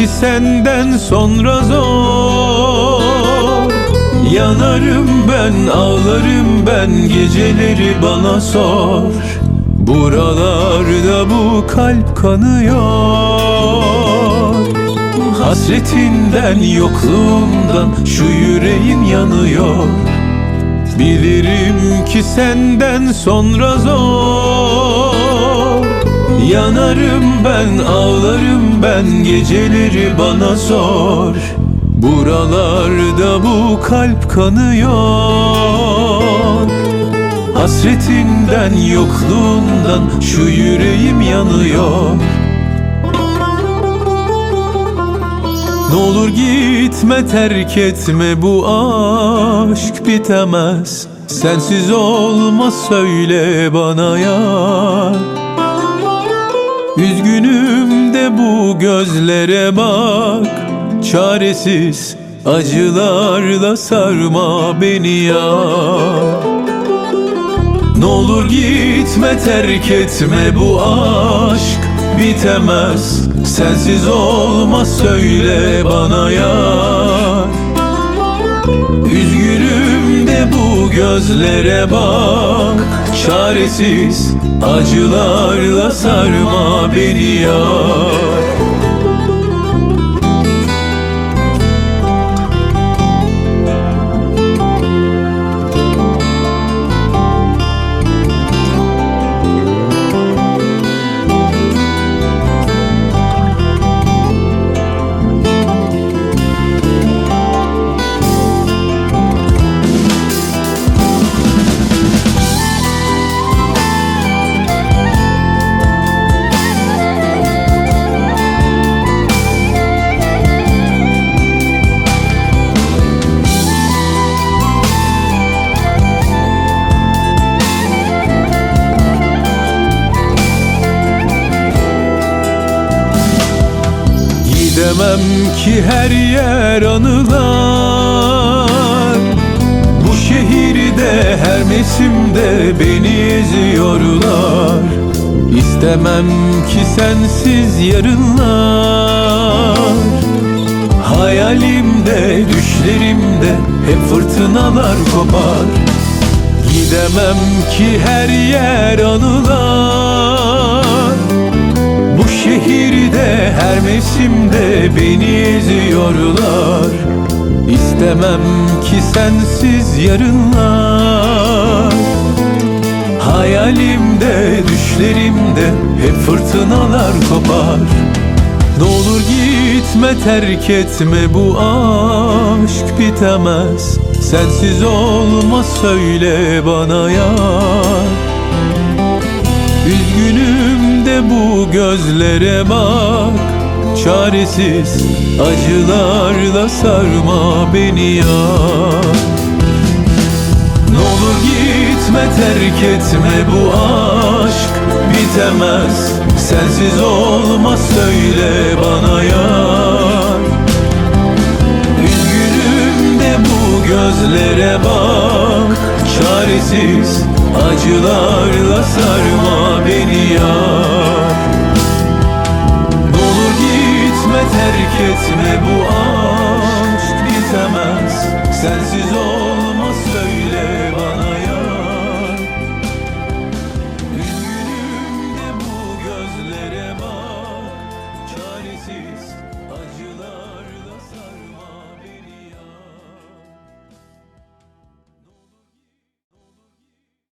ki senden sonra zor. Yanarım ben, ağlarım ben, geceleri bana sor. Buralarda bu kalp kanıyor. Hasretinden, yokluğundan şu yüreğim yanıyor. Bilirim ki senden sonra zor. Yanarım ben, ağlarım ben, geceleri bana sor. Buralarda bu kalp kanıyor. Hasretinden, yokluğundan şu yüreğim yanıyor. Ne olur gitme, terk etme, bu aşk bitemez. Sensiz olmaz, söyle bana yar. Üzgünüm de bu gözlere bak. Çaresiz acılarla sarma beni yar. Ne olur gitme, terk etme, bu aşk bitemez. Sensiz olmaz, söyle bana yar. Üzgünüm de bu gözlere bak. Çaresiz acılarla sarma beni yar. Demem ki her yer anılar. Bu şehirde her mevsimde beni eziyorlar. İstemem ki sensiz yarınlar. Hayalimde, düşlerimde hep fırtınalar kopar. Gidemem ki her yer anılar. Bu şehirde her mevsimde beni eziyorlar. İstemem ki sensiz yarınlar. Hayalimde, düşlerimde hep fırtınalar kopar. Ne olur gitme, terk etme, bu aşk bitemez. Sensiz olmaz, söyle bana yar. Üzgünüm de bu gözlere bak. Çaresiz acılarla sarma beni yar. Ne olur gitme, terk etme, bu aşk bitemez. Sensiz olmaz, söyle bana yar. Üzgünüm de bu gözlere bak. Çaresiz acılarla sarma beni yar. Ne olur gitme, terk etme, bu